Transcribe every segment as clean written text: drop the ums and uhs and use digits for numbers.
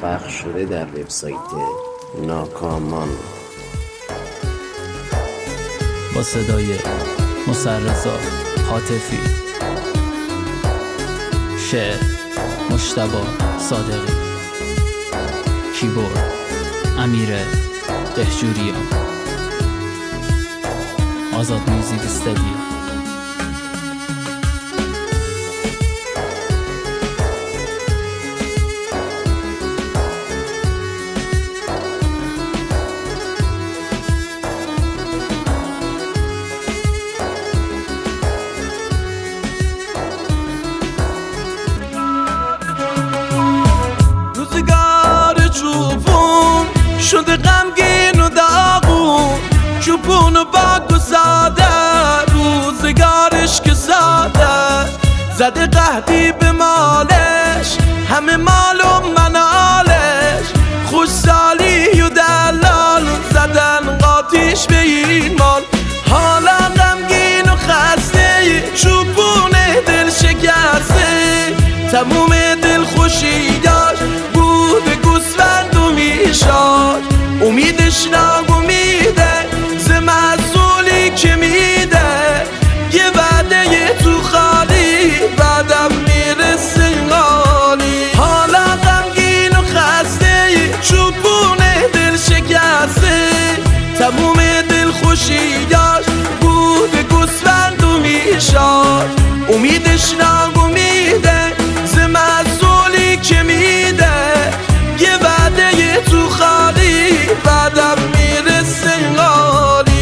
پخش شده در وبسایت ناکامان. با صدای مسررضا حاتفی، شعر مجتبی صادقی، کیبورد امیر دهجوریان، آزاد میوزیک استودیو. شده غمگین و داغون، چوپون و باگ و ساده، روزگارش که ساده، زده قهدی به مالش، همه مال و منالش، خوش سالی و دلال زدن قاطیش به این مال. حالا غمگین و خسته، چوپون دل شکسته، تموم دل خوشی داشت بود گوسفند و میشاد، امیدش ناامیده ز محصولی که میده، یه وعده تو خالی بعدم میرسه غالی. حالا غمگین و خسته، چوبون دل شکسته، تموم دل خوشی داشت بود گوسفند و میشاد، امیدش ناامیده ز محصولی که میده، یه وعده تو خالی بعدم میرسه غالی.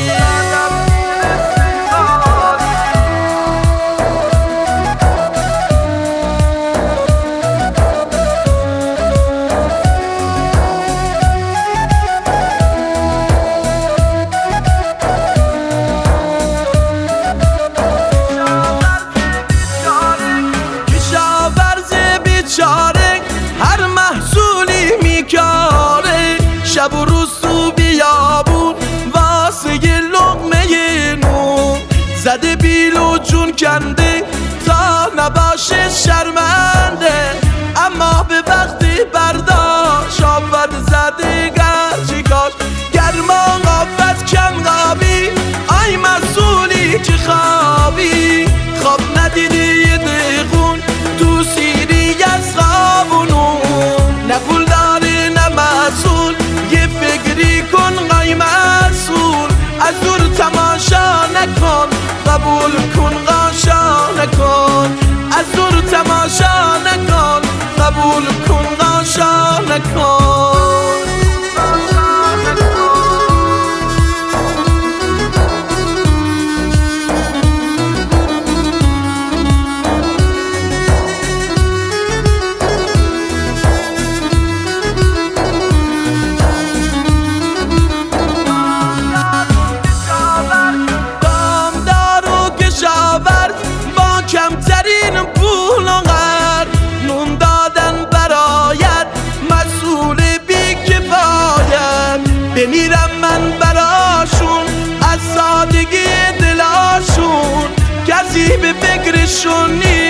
کشاورز بیچاره هر محصولی میکاره، شب و روز تو بیابون واسه یه لقمه نون، زده بیل و جون کنده تا نباشه شرمنده، اما به وقتی برداشت آفت زده گرچی کاش، گرما قافت کم قابی، آی مسئولی که خوابی، خواب ندیدی یه دقون تو سیری از خواب و نون، نه پول داری نه مسئول، یه فکری کن قای مسئول، از دور تماشا نکن قبول کن قاشا نکن، از دور تماشا نکن قبول کن قاشا نکن. با کمترین پول و قرض نون دادن برایت، مسئول بی کفایت، بمیرم من براشون از سادگی دلاشون، کسی به فکرشون نیست.